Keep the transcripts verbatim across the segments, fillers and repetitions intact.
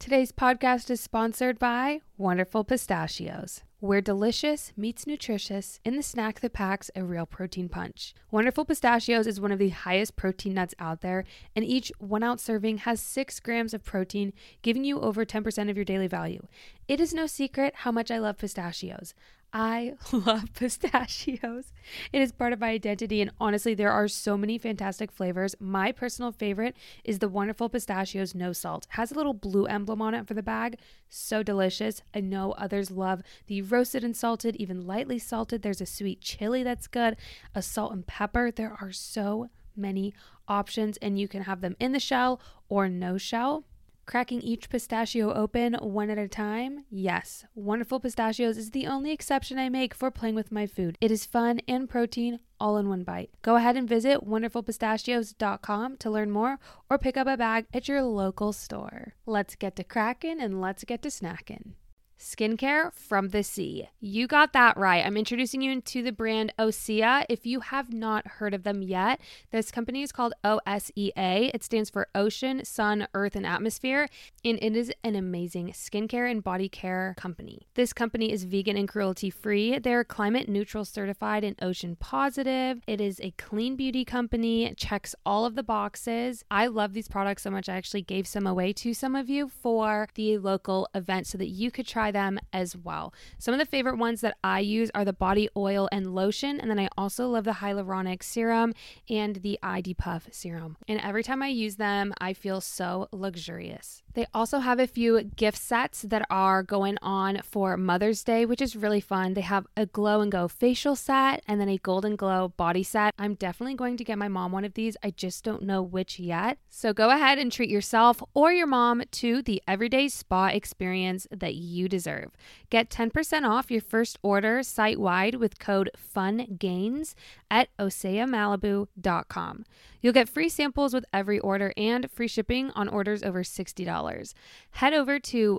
Today's podcast is sponsored by Wonderful Pistachios, where delicious meets nutritious in the snack that packs a real protein punch. Wonderful Pistachios is one of the highest protein nuts out there, and each one ounce serving has six grams of protein, giving you over ten percent of your daily value. It is no secret how much I love pistachios. I love pistachios. It is part of my identity, and honestly, there are so many fantastic flavors. My personal favorite is the Wonderful Pistachios No Salt. It has a little blue emblem on it for the bag. So delicious. I know others love the roasted and salted, even lightly salted. There's a sweet chili that's good, a salt and pepper. There are so many options, and you can have them in the shell or no shell. Cracking each pistachio open one at a time? Yes. Wonderful Pistachios is the only exception I make for playing with my food. It is fun and protein all in one bite. Go ahead and visit wonderful pistachios dot com to learn more or pick up a bag at your local store. Let's get to cracking and let's get to snacking. Skincare from the sea. You got that right. I'm introducing you into the brand Osea. If you have not heard of them yet, this company is called O S E A. It stands for Ocean, Sun, Earth, and Atmosphere, and it is an amazing skincare and body care company. This company is vegan and cruelty-free. They're climate neutral certified and ocean positive. It is a clean beauty company. It checks all of the boxes. I love these products so much I actually gave some away to some of you for the local event so that you could try them as well. Some of the favorite ones that I use are the body oil and lotion, and then I also love the hyaluronic serum and the I D Puff serum. And every time I use them, I feel so luxurious. They also have a few gift sets that are going on for Mother's Day, which is really fun. They have a Glow and Go facial set and then a Golden Glow body set. I'm definitely going to get my mom one of these. I just don't know which yet. So go ahead and treat yourself or your mom to the everyday spa experience that you deserve. Get ten percent off your first order site-wide with code FUNGAINS at osea malibu dot com. You'll get free samples with every order and free shipping on orders over sixty dollars. Head over to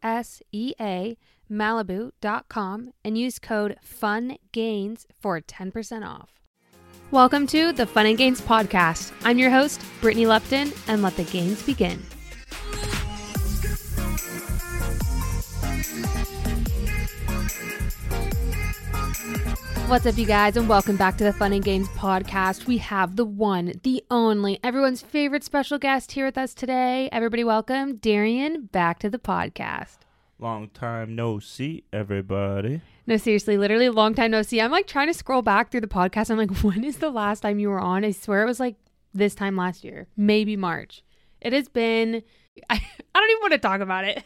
osea malibu dot com and use code FUNGAINS for ten percent off. Welcome to the Fun and Gains podcast. I'm your host, Brittany Lupton, and let the gains begin. What's up, you guys, and welcome back to the Fun and Gains podcast. We have the one, the only, everyone's favorite special guest here with us today. Everybody welcome Darian back to the podcast. Long time no see, everybody. No, seriously, literally a long time no see. I'm like trying to scroll back through the podcast. I'm like, when is the last time you were on? I swear it was like this time last year, maybe March. It has been, I, I don't even want to talk about it.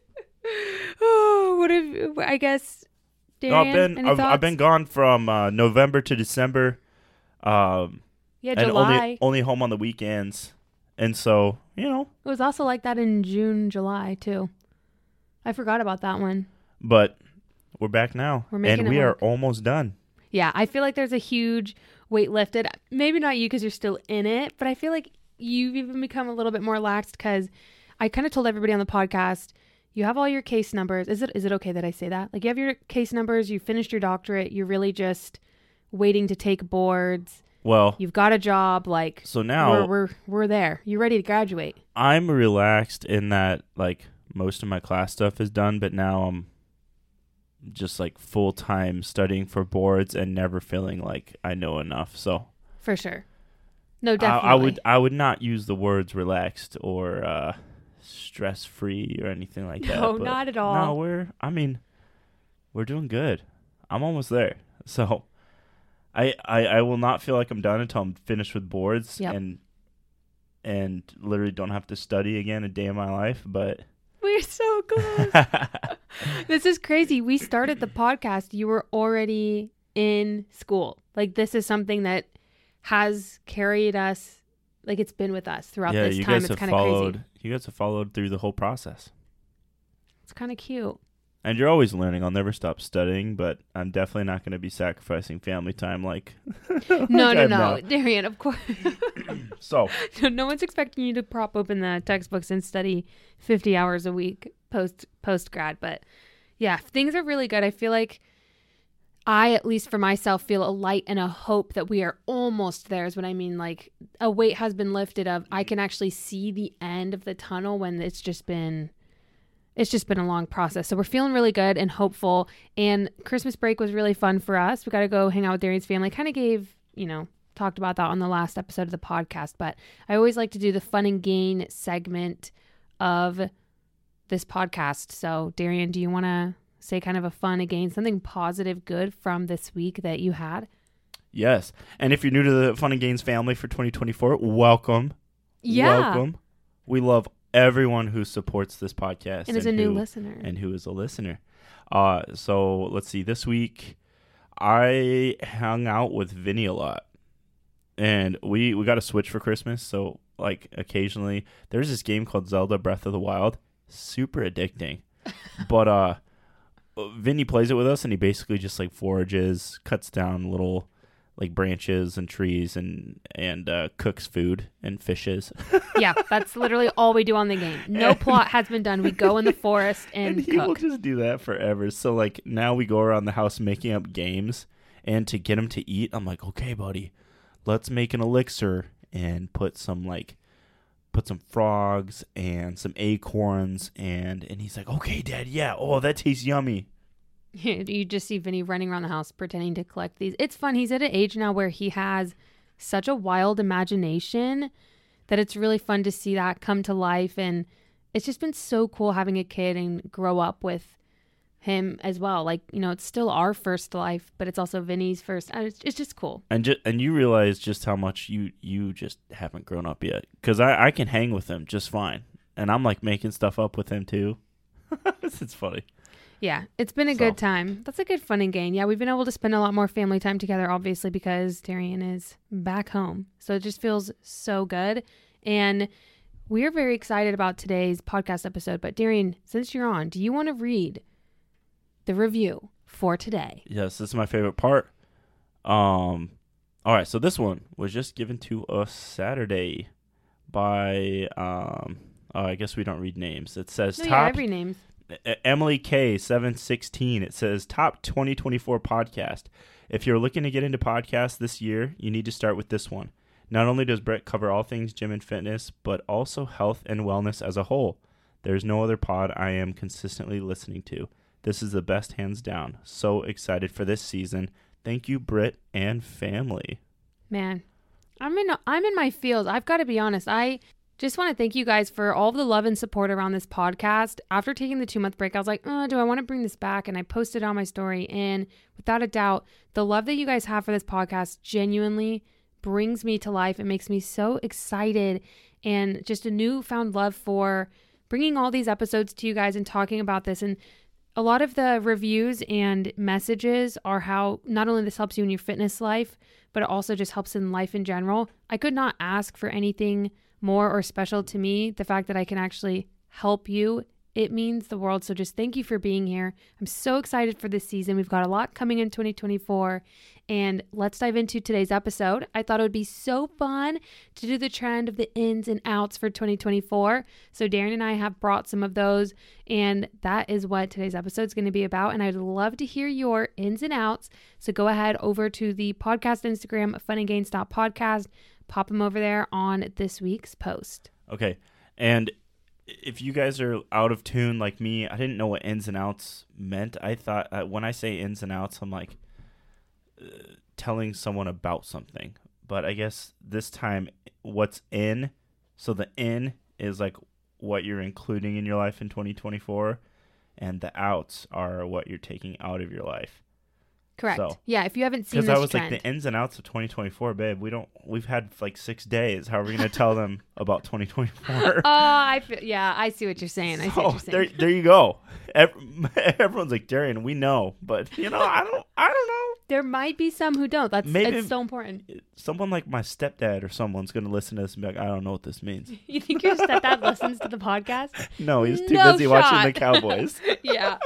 Oh, what if, I guess... Darian, I've been I've, I've been gone from uh, November to December. Um, yeah, and July. Only, only home on the weekends, and so you know. It was also like that in June, July too. I forgot about that one. But we're back now, we're making and we work. are almost done. Yeah, I feel like there's a huge weight lifted. Maybe not you because you're still in it, but I feel like you've even become a little bit more laxed because I kind of told everybody on the podcast. You have all your case numbers. Is it is it okay that I say that? Like, you have your case numbers, you finished your doctorate, you're really just waiting to take boards. Well, you've got a job, like, so now we're we're, we're there. You're ready to graduate. I'm relaxed in that, like, most of my class stuff is done, but now I'm just like full time studying for boards and never feeling like I know enough. So for sure. No, definitely. I, I would I would not use the words relaxed or uh stress-free or anything like that. No, not at all. No, we're, I mean, we're doing good. I'm almost there. So I, I, I will not feel like I'm done until I'm finished with boards yep. and and literally don't have to study again a day in my life, but... We're so close. This is crazy. We started the podcast. You were already in school. Like, this is something that has carried us, like, it's been with us throughout yeah, this you time. Guys it's kind of of followed, crazy. You guys have followed through the whole process. It's kind of cute. And you're always learning. I'll never stop studying, but I'm definitely not going to be sacrificing family time like... no, like no, I'm no. now. Darian, of course. So... No, no one's expecting you to prop open the textbooks and study fifty hours a week post post grad. But yeah, things are really good. I feel like I, at least for myself, feel a light and a hope that we are almost there is what I mean. Like, a weight has been lifted of I can actually see the end of the tunnel when it's just been it's just been a long process. So we're feeling really good and hopeful. And Christmas break was really fun for us. We got to go hang out with Darian's family. Kind of gave, you know, talked about that on the last episode of the podcast. But I always like to do the fun and gain segment of this podcast. So Darian, do you want to say kind of a fun and gain, something positive, good from this week that you had? Yes. And if you're new to the Fun and Gains family for twenty twenty-four, welcome. Yeah. Welcome. We love everyone who supports this podcast and is a new who, listener and who is a listener. Uh, so let's see. This week, I hung out with Vinny a lot, and we we got a Switch for Christmas. So like occasionally, there's this game called Zelda Breath of the Wild, super addicting. but uh, Vinny plays it with us, and he basically just like forages, cuts down little like branches and trees, and and uh, cooks food and fishes. Yeah, that's literally all we do on the game. No and, plot has been done. We go in the forest and, and he cook. will just do that forever. So like now we go around the house making up games, and to get him to eat, I'm like, okay, buddy, let's make an elixir and put some like put some frogs and some acorns, and and he's like, okay, Dad, yeah, oh, that tastes yummy. You just see Vinny running around the house pretending to collect these. It's fun. He's at an age now where he has such a wild imagination that it's really fun to see that come to life. And it's just been so cool having a kid and grow up with him as well. Like, you know, it's still our first life, but it's also Vinny's first. And it's, it's just cool. And just, and you realize just how much you, you just haven't grown up yet. Because I, I can hang with him just fine. And I'm like making stuff up with him too. It's funny. Yeah, it's been a so. good time. That's a good fun and gain. Yeah, we've been able to spend a lot more family time together, obviously, because Darian is back home. So it just feels so good. And we're very excited about today's podcast episode. But Darian, since you're on, do you want to read the review for today? Yes, this is my favorite part. Um, all right, so this one was just given to us Saturday by, um, oh, I guess we don't read names. It says no, top. Yeah, I read names. Emily K seven sixteen. It says top twenty twenty-four podcast. If you're looking to get into podcasts this year, you need to start with this one. Not only does Brett cover all things gym and fitness, but also health and wellness as a whole. There's no other pod I am consistently listening to. This is the best, hands down. So excited for this season. Thank you, Britt and family. Man, I'm in I'm in my field. I've got to be honest. I just want to thank you guys for all the love and support around this podcast. After taking the two-month break, I was like, oh, do I want to bring this back? And I posted on my story. And without a doubt, the love that you guys have for this podcast genuinely brings me to life. It makes me so excited, and just a newfound love for bringing all these episodes to you guys and talking about this. And a lot of the reviews and messages are how not only this helps you in your fitness life, but it also just helps in life in general. I could not ask for anything more or special to me. The fact that I can actually help you, it means the world. So just thank you for being here. I'm so excited for this season. We've got a lot coming in twenty twenty-four, and let's dive into today's episode. I thought it would be so fun to do the trend of the ins and outs for twenty twenty-four. So Darren and I have brought some of those, and that is what today's episode is going to be about. And I'd love to hear your ins and outs. So go ahead over to the podcast Instagram, fun and gains dot podcast. Pop them over there on this week's post. Okay. And if you guys are out of tune like me, I didn't know what ins and outs meant. I thought uh, when I say ins and outs, I'm like uh, telling someone about something. But I guess this time what's in. So the in is like what you're including in your life in twenty twenty-four. And the outs are what you're taking out of your life. Correct. So, yeah, if you haven't seen this because I was trend. like the ins and outs of twenty twenty-four, babe. We don't. We've had like six days. How are we going to tell them about twenty twenty-four? Oh, I feel, yeah, I see what you're saying. I see so, what you're saying. There, there you go. Everyone's like, Darian, we know, but you know, I don't. I don't know. There might be some who don't. That's Maybe it's so important. Someone like my stepdad or someone's going to listen to this and be like, I don't know what this means. You think your stepdad listens to the podcast? No, he's too no busy shot. watching the Cowboys. Yeah.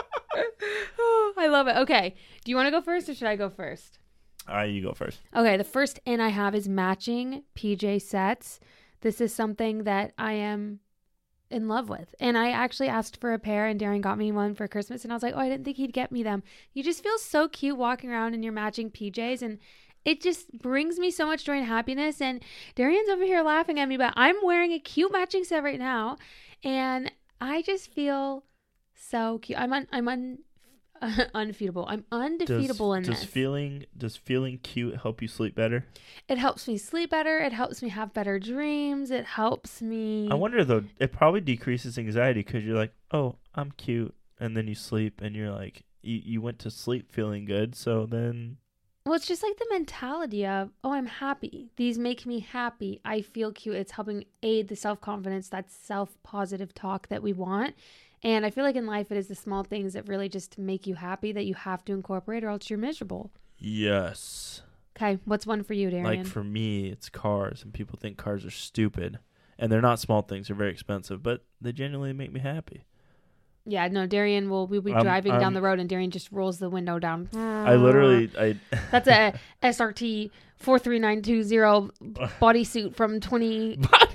Oh, I love it. Okay. Do you want to go first or should I go first? All right, you go first. Okay. The first in I have is matching P J sets. This is something that I am in love with. And I actually asked for a pair, and Darren got me one for Christmas, and I was like, oh, I didn't think he'd get me them. You just feel so cute walking around in your matching P Js, and it just brings me so much joy and happiness. And Darian's over here laughing at me, but I'm wearing a cute matching set right now, and I just feel So cute. I'm un, I'm un, undefeatable. I'm undefeatable does, in does this. feeling does feeling cute help you sleep better? It helps me sleep better. It helps me have better dreams. It helps me. I wonder though, it probably decreases anxiety because you're like, oh, I'm cute, and then you sleep and you're like, you, you went to sleep feeling good, so then. Well, it's just like the mentality of, oh, I'm happy. These make me happy. I feel cute. It's helping aid the self-confidence, that self-positive talk that we want. And I feel like in life, it is the small things that really just make you happy that you have to incorporate or else you're miserable. Yes. Okay, what's one for you, Darian? Like for me, it's cars, and people think cars are stupid. And they're not small things. They're very expensive, but they genuinely make me happy. Yeah, no, Darian will we'll be I'm- driving I'm- down the road and Darian just rolls the window down. I literally, I That's a S R T four three nine two zero bodysuit from twenty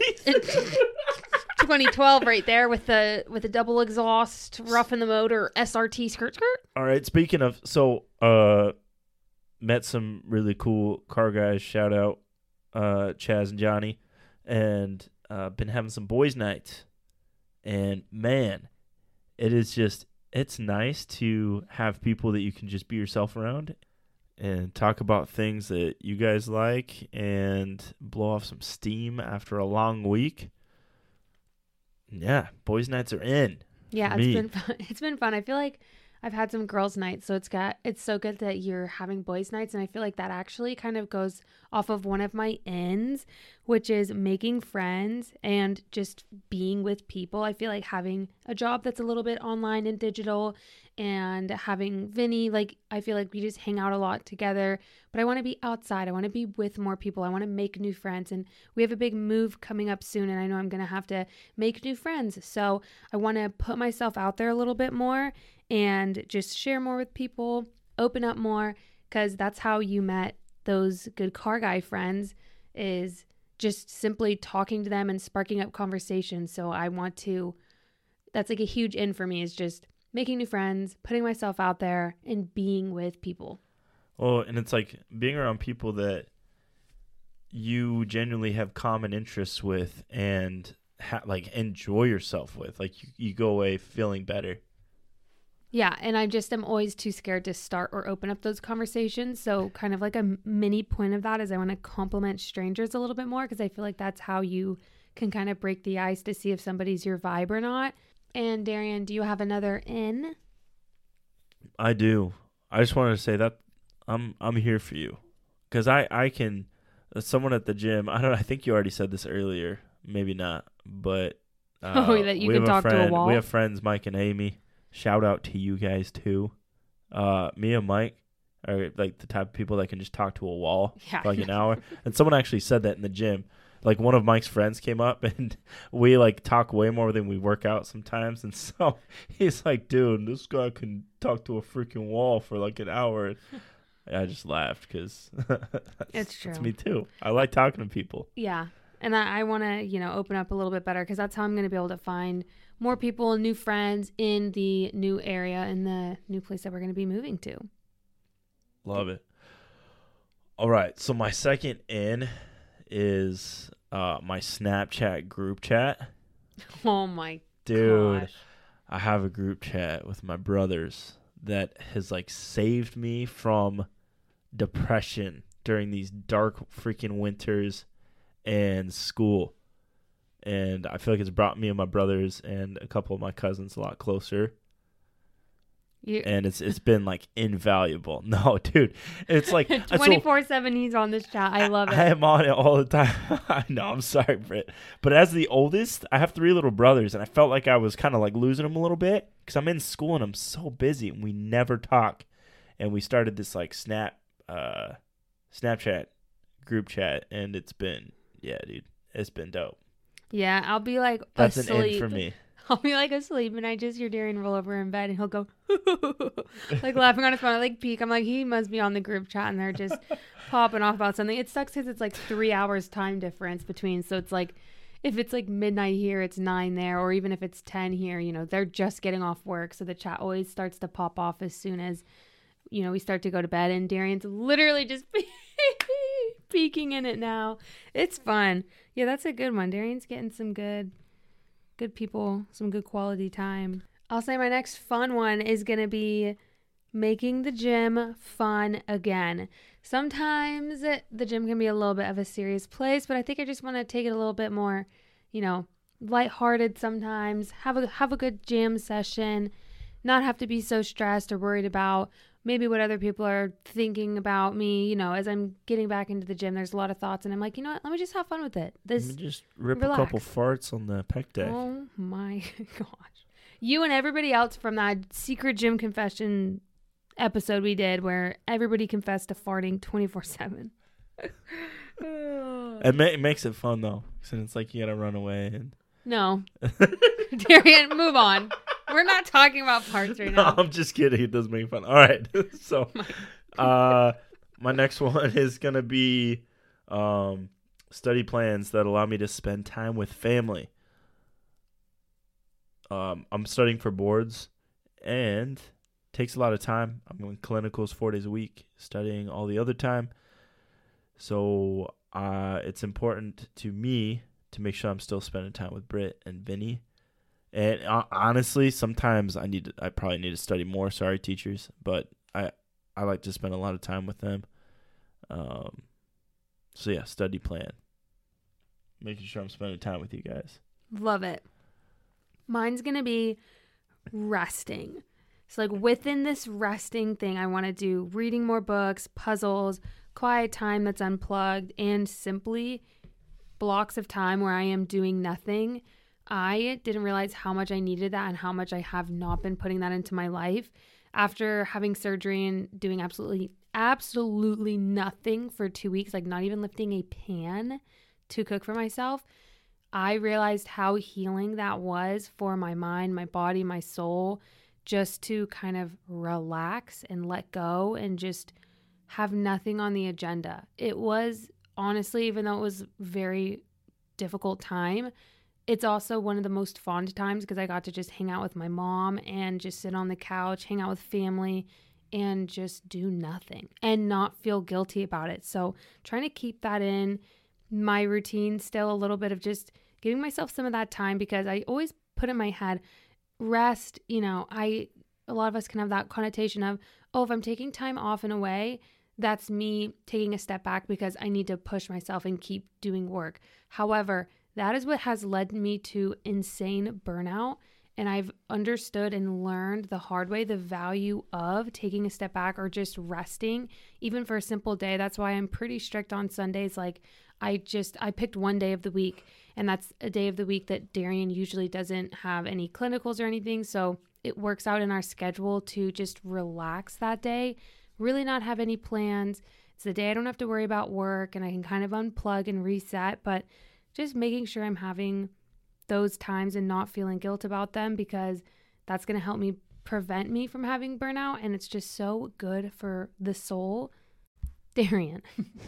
twenty twelve right there with the with the double exhaust, rough in the motor, S R T skirt skirt. All right. Speaking of, so uh, met some really cool car guys. Shout out, uh, Chaz and Johnny, and uh, been having some boys' nights. And man, it is just it's nice to have people that you can just be yourself around and talk about things that you guys like and blow off some steam after a long week. Yeah, boys' nights are in. Yeah, for it's me. been fun. It's been fun. I feel like I've had some girls' nights, so it's got it's so good that you're having boys' nights, and I feel like that actually kind of goes off of one of my ends, which is making friends and just being with people. I feel like having a job that's a little bit online and digital, and having Vinny, like I feel like we just hang out a lot together, but I want to be outside. I want to be with more people. I want to make new friends, and we have a big move coming up soon, and I know I'm going to have to make new friends. So I want to put myself out there a little bit more and just share more with people, open up more, because that's how you met those good car guy friends, is just simply talking to them and sparking up conversations. So I want to, that's like a huge in for me, is just making new friends, putting myself out there, and being with people. Oh, and it's like being around people that you genuinely have common interests with and ha- like enjoy yourself with. Like you, you go away feeling better. Yeah, and I just am always too scared to start or open up those conversations. So kind of like a mini point of that is I want to compliment strangers a little bit more, because I feel like that's how you can kind of break the ice to see if somebody's your vibe or not. And Darian, do you have another in? I do. I just wanted to say that I'm I'm here for you, because I I can. Uh, someone at the gym. I don't. I think you already said this earlier. Maybe not. But uh, Oh, that you we can have talk to a friend, wall? We have friends, Mike and Amy. Shout out to you guys too. Uh, me and Mike are like the type of people that can just talk to a wall Yeah. for like an hour. And someone actually said that in the gym. Like one of Mike's friends came up and we like talk way more than we work out sometimes. And so he's like, dude, this guy can talk to a freaking wall for like an hour. And I just laughed because It's true. That's me too. I like talking to people. Yeah. And I, I want to, you know, open up a little bit better, because that's how I'm going to be able to find more people, new friends in the new area, in the new place that we're going to be moving to. Love it. All right. So my second in is uh, my Snapchat group chat. Oh my Dude, gosh. I have a group chat with my brothers that has like saved me from depression during these dark freaking winters and school. And I feel like it's brought me and my brothers and a couple of my cousins a lot closer. You, And it's it's been like invaluable. No, dude, it's like so- twenty-four seven he's on this chat. I love it. I am on it all the time. I know, I'm sorry, Britt. But as the oldest, I have three little brothers, and I felt like I was kind of like losing them a little bit because I'm in school and I'm so busy, and we never talk. And we started this like Snap, uh, Snapchat group chat, and it's been, yeah, dude, it's been dope. Yeah, I'll be like That's asleep. an end for me. I'll be like asleep, and I just hear Darian roll over in bed, and he'll go like laughing on his phone. I like peek. I'm like, he must be on the group chat, and they're just popping off about something. It sucks because it's like three hours time difference between. So it's like, if it's like midnight here, it's nine there, or even if it's ten here, you know, they're just getting off work. So the chat always starts to pop off as soon as, you know, we start to go to bed, and Darian's literally just peeking in it now. It's fun. Yeah, that's a good one. Darian's getting some good. Good people, some good quality time. I'll say my next fun one is going to be making the gym fun again. Sometimes the gym can be a little bit of a serious place, but I think I just want to take it a little bit more, you know, lighthearted sometimes. Have a have a good gym session, not have to be so stressed or worried about maybe what other people are thinking about me. You know, as I'm getting back into the gym, there's a lot of thoughts, and I'm like, you know what? Let me just have fun with it. This Let me just rip relax. a couple farts on the pec deck. Oh my gosh. You and everybody else from that secret gym confession episode we did where everybody confessed to farting twenty-four seven. It, ma- it makes it fun, though. So it's like you got to run away. and No. Darian, move on. We're not talking about farts right now. No, I'm just kidding. It does make fun. All right. So uh, my next one is going to be um, study plans that allow me to spend time with family. Um, I'm studying for boards, and it takes a lot of time. I'm doing clinicals four days a week, studying all the other time. So uh, it's important to me to make sure I'm still spending time with Britt and Vinny. And uh, honestly, sometimes I need to, I probably need to study more. Sorry, teachers, but I I like to spend a lot of time with them. Um, so yeah, study plan. Making sure I'm spending time with you guys. Love it. Mine's going to be resting. So like within this resting thing, I want to do reading more books, puzzles, quiet time that's unplugged, and simply blocks of time where I am doing nothing. I didn't realize how much I needed that and how much I have not been putting that into my life. After having surgery and doing absolutely, absolutely nothing for two weeks, like not even lifting a pan to cook for myself, I realized how healing that was for my mind, my body, my soul, just to kind of relax and let go and just have nothing on the agenda. It was honestly, even though it was a very difficult time, it's also one of the most fond times because I got to just hang out with my mom and just sit on the couch, hang out with family, and just do nothing and not feel guilty about it. So trying to keep that in my routine, still a little bit of just giving myself some of that time, because I always put in my head, rest, you know, I, a lot of us can have that connotation of, oh, if I'm taking time off and away, that's me taking a step back because I need to push myself and keep doing work. However, that is what has led me to insane burnout. And I've understood and learned the hard way the value of taking a step back or just resting, even for a simple day. That's why I'm pretty strict on Sundays. Like I just, I picked one day of the week, and that's a day of the week that Darian usually doesn't have any clinicals or anything. So it works out in our schedule to just relax that day, really not have any plans. It's the day I don't have to worry about work and I can kind of unplug and reset, but just making sure I'm having those times and not feeling guilt about them, because that's going to help me prevent me from having burnout. And it's just so good for the soul. Darian.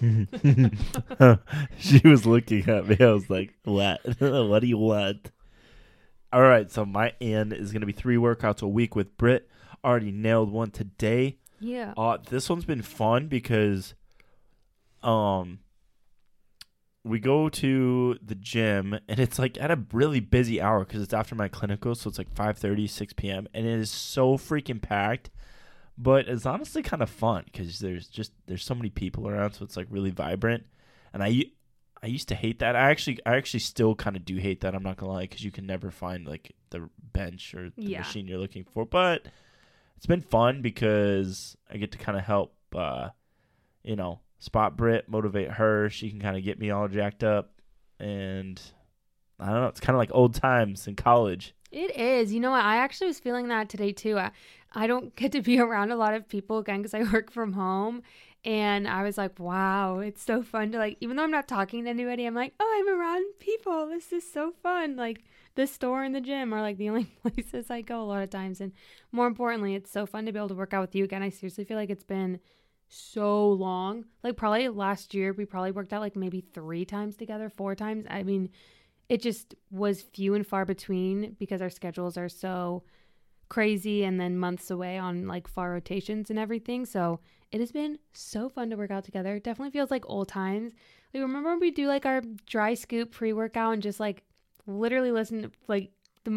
She was looking at me. I was like, what? What do you want? All right. So my end is going to be three workouts a week with Britt. Already nailed one today. Yeah. Uh, this one's been fun because um, we go to the gym, and it's like at a really busy hour because it's after my clinical. So it's like five thirty, six p.m. And it is so freaking packed. But it's honestly kind of fun because there's just there's so many people around, so it's like really vibrant. And I, I used to hate that. I actually I actually still kind of do hate that. I'm not gonna lie, because you can never find like the bench or the yeah. machine you're looking for. But it's been fun because I get to kind of help, uh, you know, spot Britt, motivate her. She can kind of get me all jacked up, and I don't know. It's kind of like old times in college. It is. You know what? I actually was feeling that today too. I, I don't get to be around a lot of people again because I work from home. And I was like, wow, it's so fun to like, even though I'm not talking to anybody, I'm like, oh, I'm around people. This is so fun. Like the store and the gym are like the only places I go a lot of times. And more importantly, it's so fun to be able to work out with you again. I seriously feel like it's been so long. Like probably last year, we probably worked out like maybe three times together, four times. I mean, it just was few and far between because our schedules are so crazy and then months away on like far rotations and everything. So it has been so fun to work out together. It definitely feels like old times. Like remember when we do like our dry scoop pre-workout and just like literally listen to like the most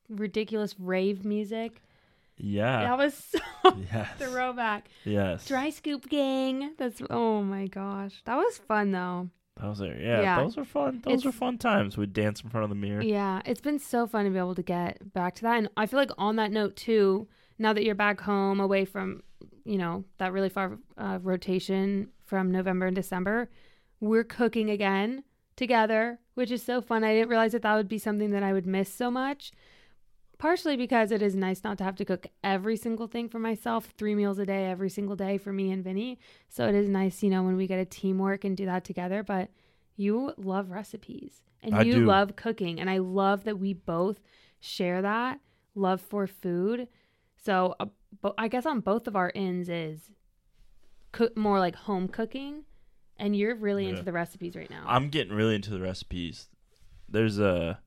ridiculous rave music. Yeah. That was so Yes. throwback. Yes. Dry Scoop Gang. That's oh my gosh. That was fun though. Those are yeah, Yeah. those are fun. Those It's- are fun times. We'd dance in front of the mirror. Yeah, it's been so fun to be able to get back to that. And I feel like on that note too, now that you're back home away from, you know, that really far uh, rotation from November and December, we're cooking again together, which is so fun. I didn't realize that that would be something that I would miss so much. Partially because it is nice not to have to cook every single thing for myself, three meals a day, every single day for me and Vinny. So it is nice, you know, when we get a teamwork and do that together. But you love recipes and I you do. love cooking. And I love that we both share that love for food. So uh, but I guess on both of our ends is cook more like home cooking. And you're really Yeah. into the recipes right now. I'm getting really into the recipes. There's a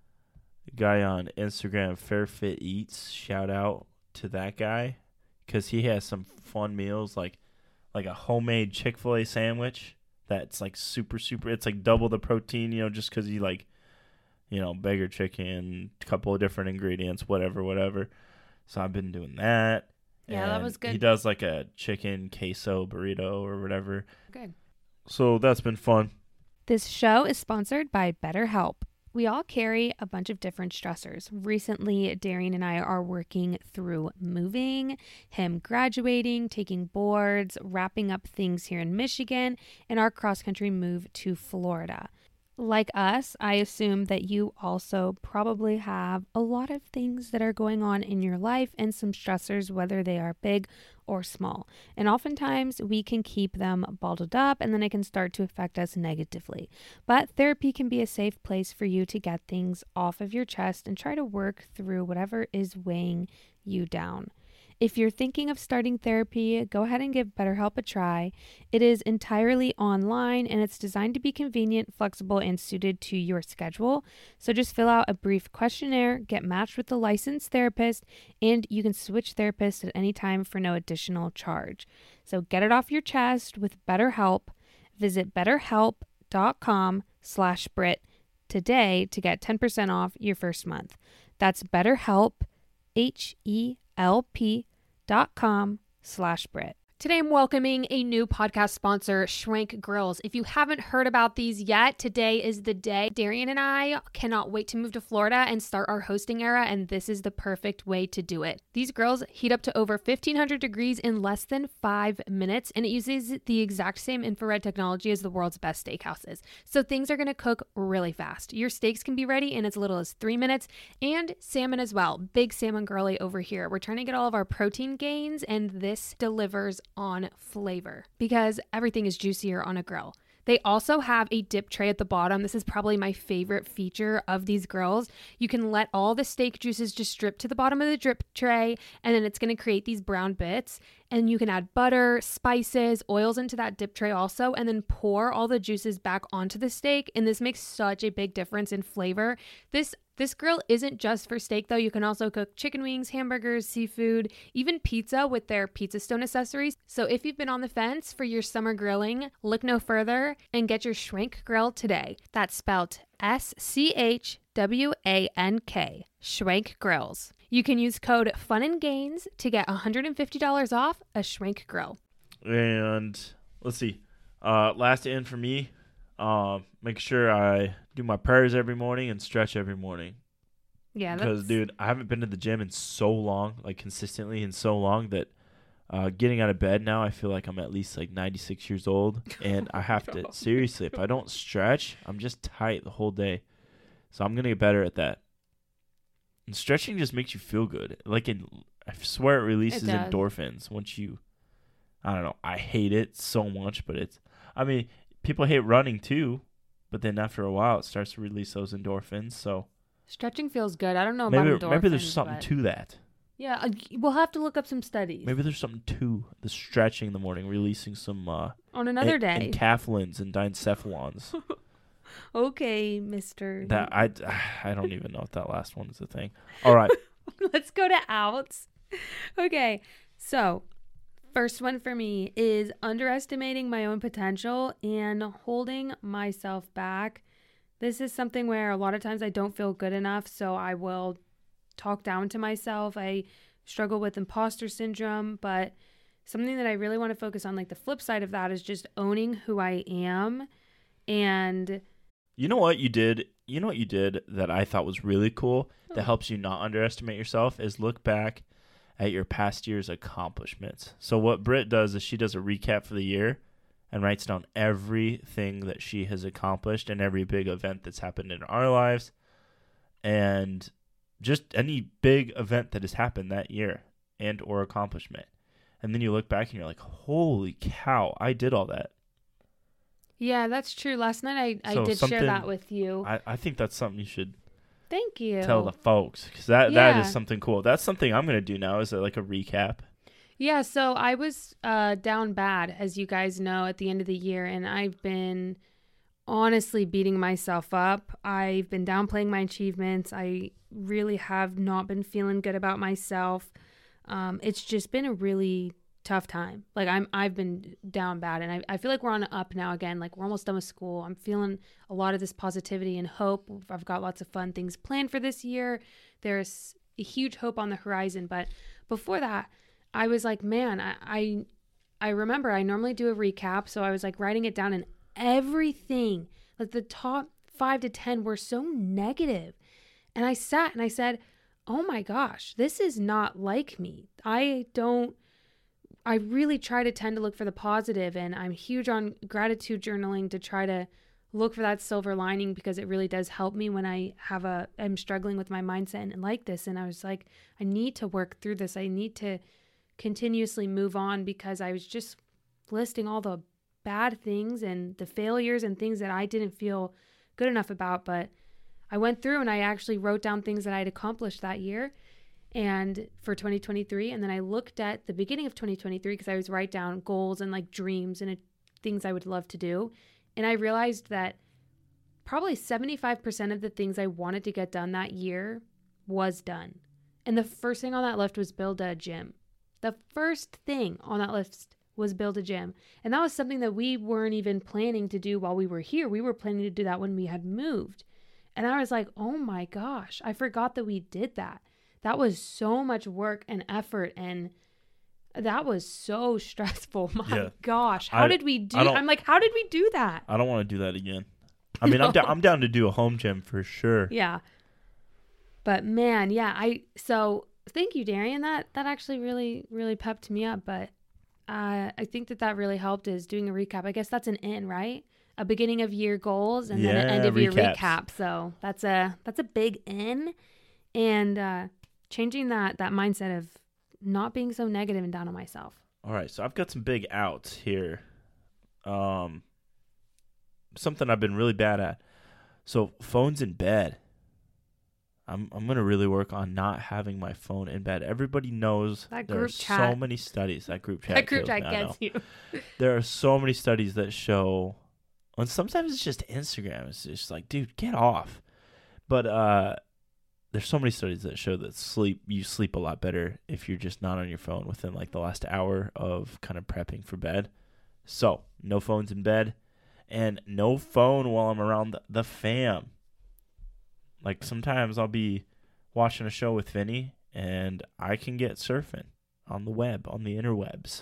guy on Instagram, Fairfit Eats. Shout out to that guy because he has some fun meals like like a homemade Chick-fil-A sandwich that's like super super. It's like double the protein, you know, just because you like, you know, beggar chicken, a couple of different ingredients, whatever, whatever. So I've been doing that. Yeah, that And was good. He does like a chicken queso burrito or whatever. Good. So that's been fun. This show is sponsored by BetterHelp. We all carry a bunch of different stressors. Recently, Darian and I are working through moving, him graduating, taking boards, wrapping up things here in Michigan, and our cross-country move to Florida. Like us, I assume that you also probably have a lot of things that are going on in your life and some stressors, whether they are big or small. And oftentimes we can keep them bottled up and then it can start to affect us negatively. But therapy can be a safe place for you to get things off of your chest and try to work through whatever is weighing you down. If you're thinking of starting therapy, go ahead and give BetterHelp a try. It is entirely online and it's designed to be convenient, flexible, and suited to your schedule. So just fill out a brief questionnaire, get matched with a licensed therapist, and you can switch therapists at any time for no additional charge. So get it off your chest with BetterHelp. Visit betterhelp.com slash Brit today to get ten percent off your first month. That's BetterHelp, H E L P dot com slash Brit. Today I'm welcoming a new podcast sponsor, Schwenk Grills. If you haven't heard about these yet, today is the day. Darian and I cannot wait to move to Florida and start our hosting era, and this is the perfect way to do it. These grills heat up to over fifteen hundred degrees in less than five minutes, and it uses the exact same infrared technology as the world's best steakhouses. So things are going to cook really fast. Your steaks can be ready in as little as three minutes, and salmon as well. Big salmon girly over here. We're trying to get all of our protein gains, and this delivers on flavor because everything is juicier on a grill. They also have a dip tray at the bottom. This is probably my favorite feature of these grills. You can let all the steak juices just drip to the bottom of the drip tray, and then it's going to create these brown bits. And you can add butter, spices, oils into that dip tray also, and then pour all the juices back onto the steak. And this makes such a big difference in flavor. This This grill isn't just for steak, though. You can also cook chicken wings, hamburgers, seafood, even pizza with their Pizza Stone accessories. So if you've been on the fence for your summer grilling, look no further and get your Schwenk grill today. That's spelled S C H W A N K, Schwenk Grills. You can use code Fun and Gains to get one hundred fifty dollars off a Schwenk grill. And let's see. Uh, last in for me. Uh, make sure I do my prayers every morning and stretch every morning. Yeah, because that's... dude, I haven't been to the gym in so long, like consistently in so long that uh, getting out of bed now, I feel like I'm at least like ninety-six years old, and I have to seriously. If I don't stretch, I'm just tight the whole day. So I'm gonna get better at that. And stretching just makes you feel good. Like in, I swear it releases It does. endorphins once you. I don't know. I hate it so much, but it's. I mean. People hate running too, but then after a while it starts to release those endorphins. So Stretching feels good. I don't know maybe about endorphins. maybe there's something but... to that. Yeah, uh, we'll have to look up some studies. Maybe there's something to the stretching in the morning, releasing some uh, on another en- day. encapsulins and diencephalons. Okay, Mister That I I don't even know if that last one is a thing. All right, let's go to outs. Okay, so. First one for me is underestimating my own potential and holding myself back. This is something where a lot of times I don't feel good enough, so I will talk down to myself. I struggle with imposter syndrome, but something that I really want to focus on, like the flip side of that, is just owning who I am. And you know what you did? You know what you did that I thought was really cool that helps you not underestimate yourself is look back at your past year's accomplishments. So what Britt does is she does a recap for the year and writes down everything that she has accomplished and every big event that's happened in our lives and just any big event that has happened that year and or accomplishment. And then you look back and you're like, holy cow, I did all that. Yeah, that's true. Last night I, So I did share that with you. I, I think that's something you should Thank you. tell the folks because that, Yeah. that is something cool. That's something I'm going to do now is a, like a recap. Yeah, so I was uh, down bad, as you guys know, at the end of the year, and I've been honestly beating myself up. I've been downplaying my achievements. I really have not been feeling good about myself. Um, it's just been a really tough time. Like I'm, I've been down bad, and I, I feel like we're on an up now again. Like we're almost done with school. I'm feeling a lot of this positivity and hope. I've got lots of fun things planned for this year. There's a huge hope on the horizon. But before that, I was like, man, I, I, I remember I normally do a recap. So I was like writing it down, and everything, like the top five to ten were so negative. And I sat and I said, oh my gosh, this is not like me. I don't, I really try to tend to look for the positive, and I'm huge on gratitude journaling to try to look for that silver lining because it really does help me when I have a, I'm struggling with my mindset and like this. And I was like, I need to work through this. I need to continuously move on because I was just listing all the bad things and the failures and things that I didn't feel good enough about. But I went through and I actually wrote down things that I'd accomplished that year and for twenty twenty-three. And then I looked at the beginning of twenty twenty-three because I always write down goals and like dreams and uh, things I would love to do. And I realized that probably seventy-five percent of the things I wanted to get done that year was done. And the first thing on that list was build a gym. The first thing on that list was build a gym. And that was something that we weren't even planning to do while we were here. We were planning to do that when we had moved. And I was like, oh my gosh, I forgot that we did that. That was so much work and effort, and that was so stressful. My Yeah. gosh, how I- did we do? I don't- I'm like, how did we do that? I don't want to do that again. I mean, I'm, down, I'm down to do a home gym for sure. Yeah. But man, yeah, I, so thank you, Darian. That, that actually really, really pepped me up. But uh, I think that that really helped is doing a recap. I guess that's an in, right? A beginning of year goals and then an Yeah, end of year recaps. recap. So that's a, that's a big in. And uh, changing that, that mindset of not being so negative and down on myself. All right, so I've got some big outs here. Um, something I've been really bad at. So phones in bed. I'm I'm gonna really work on not having my phone in bed. Everybody knows That there group are so chat. many studies. That group chat. That group kills chat me, I gets know. you. There are so many studies that show, and sometimes it's just Instagram. It's just like, dude, get off. But uh, there's so many studies that show that sleep you sleep a lot better if you're just not on your phone within like the last hour of kind of prepping for bed. So no phones in bed, and no phone while I'm around the, the fam. Like sometimes I'll be watching a show with Vinny, and I can get surfing on the web, on the interwebs,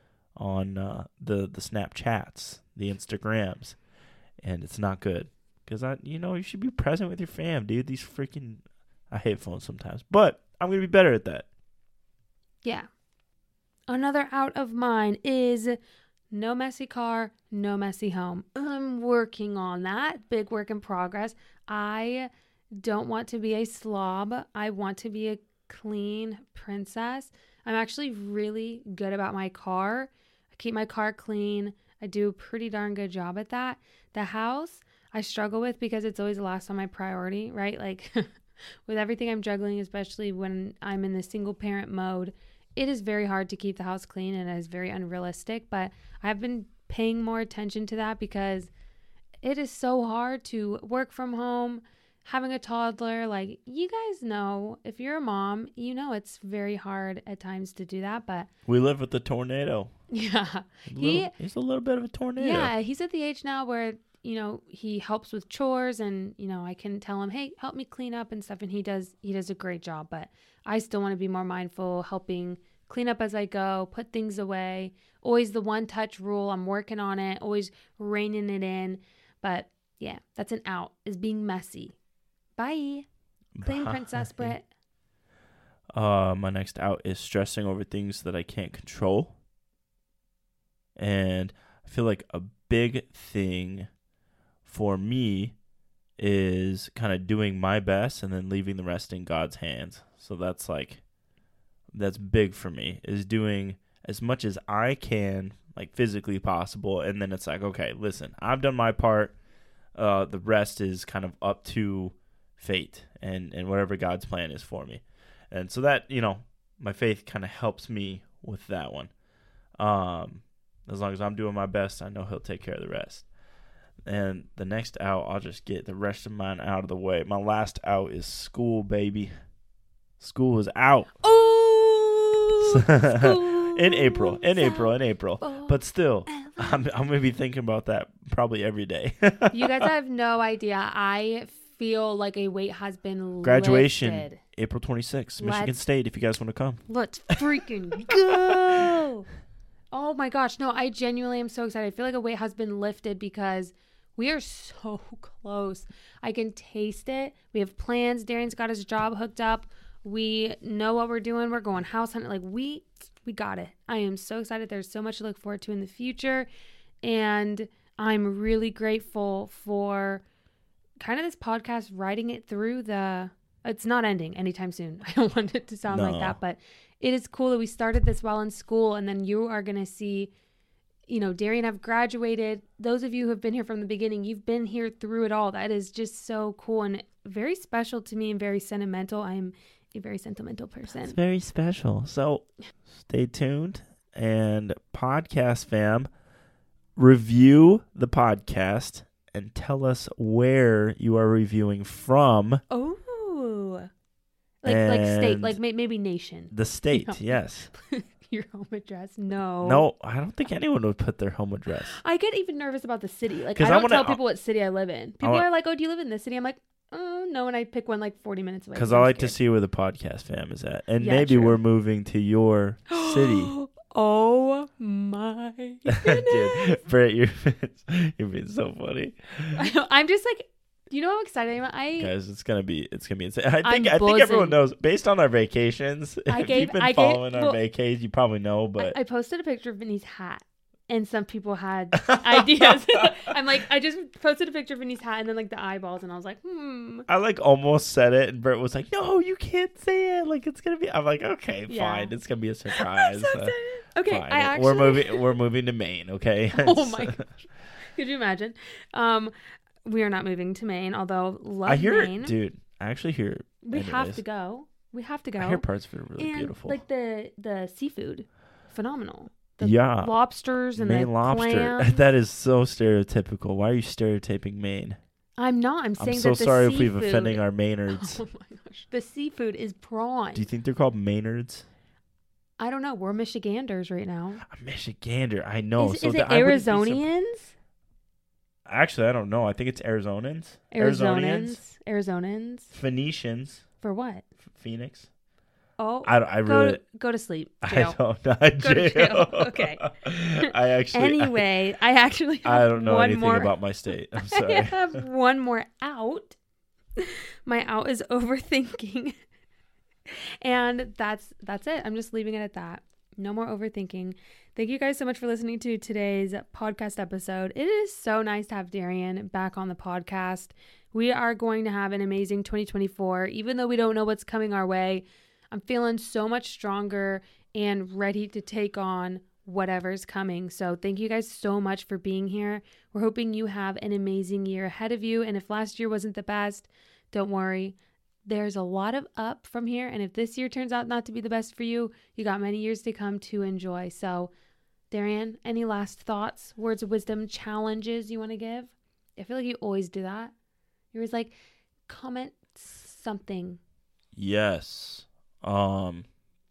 on uh, the the Snapchats, the Instagrams, and it's not good because I, you know, you should be present with your fam, dude. These freaking, I hate phones sometimes, but I'm gonna be better at that. Yeah. Another out of mine is no messy car, no messy home. I'm working on that. Big work in progress. I don't want to be a slob. I want to be a clean princess. I'm actually really good about my car. I keep my car clean. I do a pretty darn good job at that. The house, I struggle with because it's always last on my priority, right? Like with everything I'm juggling, especially when I'm in the single parent mode, it is very hard to keep the house clean and it is very unrealistic. But I've been paying more attention to that because it is so hard to work from home, having a toddler. Like, you guys know, if you're a mom, you know it's very hard at times to do that. But We live with the tornado. yeah, A he little, he's a little bit of a tornado. yeah, he's at the age now where you know, he helps with chores and, you know, I can tell him, hey, help me clean up and stuff. And he does, he does a great job, but I still want to be more mindful, helping clean up as I go, put things away. Always the one touch rule. I'm working on it, always reining it in. But yeah, that's an out, is being messy. Bye. Clean Bye. Princess Brit. Uh, my next out is stressing over things that I can't control. And I feel like a big thing for me is kind of doing my best and then leaving the rest in God's hands. So that's like, that's big for me, is doing as much as I can, like physically possible. And then it's like, okay, listen, I've done my part. Uh, the rest is kind of up to fate and, and whatever God's plan is for me. And so that, you know, my faith kind of helps me with that one. Um, as long as I'm doing my best, I know he'll take care of the rest. And the next out, I'll just get the rest of mine out of the way. My last out is school, baby. School is out. Oh, in April, in April, in April. But still, I'm, I'm going to be thinking about that probably every day. You guys have no idea. I feel like a weight has been Graduation, lifted. April twenty-sixth, Michigan Let's- State, if you guys want to come. Let's freaking go. Oh my gosh. No, I genuinely am so excited. I feel like a weight has been lifted because we are so close. I can taste it. We have plans. Darian's got his job hooked up. We know what we're doing. We're going house hunting. Like we, we got it. I am so excited. There's so much to look forward to in the future. And I'm really grateful for kind of this podcast, writing it through the, it's not ending anytime soon. I don't want it to sound No. like that, but it is cool that we started this while in school, and then you are going to see, you know, Darian have graduated. Those of you who have been here from the beginning, you've been here through it all. That is just so cool and very special to me and very sentimental. I'm a very sentimental person. It's very special. So stay tuned. And podcast fam, review the podcast and tell us where you are reviewing from. Oh, like like state, And like may, maybe nation. The state, No. yes. Your home address? No. No, I don't think anyone would put their home address. I get even nervous about the city. Like 'Cause I I don't wanna- tell people what city I live in. People wa- are like, "Oh, do you live in this city?" I'm like, "Oh, no," and I pick one like forty minutes away. Because so I I'm like to scared. see where the podcast fam is at. And Yeah, maybe true. we're moving to your city. Oh my goodness. Dude, Brett, you're, you're being so funny. I'm just like, you know how excited I am? I Guys, it's gonna be it's gonna be insane. I think I'm I think everyone buzzing. knows based on our vacations. I if gave- you've been I gave- following our well- vacations, you probably know. But I, I posted a picture of Vinny's hat, and some people had ideas. I'm like, I just posted a picture of Vinny's hat, and then like the eyeballs, and I was like, hmm. I like almost said it, and Brett was like, "No, you can't say it. Like it's gonna be." I'm like, "Okay, Yeah. fine. It's gonna be a I'm surprise." so Uh, excited. Okay, fine. I actually we're moving. We're moving to Maine. Okay. Oh my gosh. Could you imagine? Um, we are not moving to Maine, although love I hear, Maine. dude. I actually hear. we have anyways. to go. We have to go. I hear parts of it are really and beautiful. like the the seafood, phenomenal. The Yeah. lobsters and Maine the lobster. clams. That is so stereotypical. Why are you stereotyping Maine? I'm not. I'm saying I'm so that the sorry if seafood, we've offending our Maynards. Oh my gosh, the seafood is prawn. Do you think they're called Maynards? I don't know. We're Michiganders right now. A Michigander. I know. is so is that it I wouldn't be surp- Arizonians? Actually, I don't know. I think it's Arizonans. Arizonans. Arizonans. Phoenicians. For what? F- Phoenix. Oh, I, don't- I go really. go to sleep. I Jail. don't know. Go to Jail. jail. Okay. I actually. Anyway, I actually have I, I don't know one anything more. about my state. I'm I sorry. have one more out. My out is overthinking. And that's that's it. I'm just leaving it at that. No more overthinking. Thank you guys so much for listening to today's podcast episode. It is so nice to have Darian back on the podcast. We are going to have an amazing twenty twenty-four. Even though we don't know what's coming our way, I'm feeling so much stronger and ready to take on whatever's coming. So thank you guys so much for being here. We're hoping you have an amazing year ahead of you. And if last year wasn't the best, don't worry. There's a lot of up from here. And if this year turns out not to be the best for you, you got many years to come to enjoy. So Darian, any last thoughts, words of wisdom, challenges you want to give? I feel like you always do that. You're always like, comment something. Yes. Um.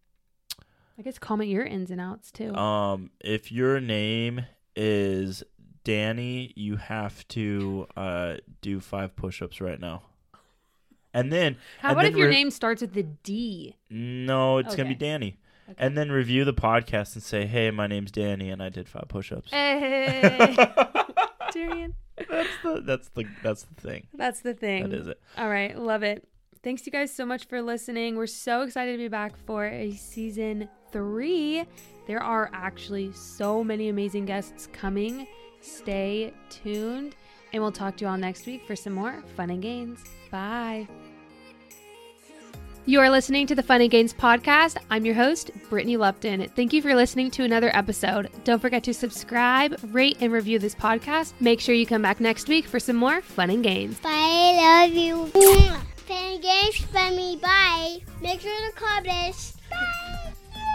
I guess comment your ins and outs too. Um. If your name is Danny, you have to uh, do five push-ups right now. And then... How and about then if your re- name starts with the D? No, it's Okay. going to be Danny. Okay. And then review the podcast and say, hey, my name's Danny, and I did five push-ups. Hey. Darian. That's the that's the that's the thing. That's the thing. That is it. All right, love it. Thanks you guys so much for listening. We're so excited to be back for a season three. There are actually so many amazing guests coming. Stay tuned, and we'll talk to you all next week for some more fun and gains. Bye. You are listening to the Fun and Gains podcast. I'm your host, Brittany Lupton. Thank you for listening to another episode. Don't forget to subscribe, rate, and review this podcast. Make sure you come back next week for some more Fun and Gains. Bye, I love you. Fun and Gains for me. Bye. Make sure to comment. Bye.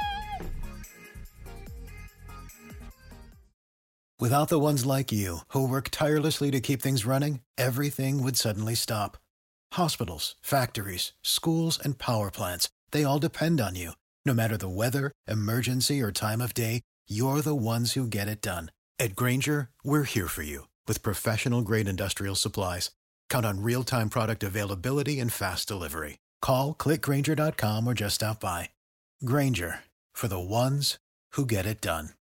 Without the ones like you, who work tirelessly to keep things running, everything would suddenly stop. Hospitals, factories, schools, and power plants, they all depend on you. No matter the weather, emergency, or time of day, you're the ones who get it done. At Grainger, we're here for you with professional-grade industrial supplies. Count on real-time product availability and fast delivery. Call, click Grainger dot com, or just stop by. Grainger, for the ones who get it done.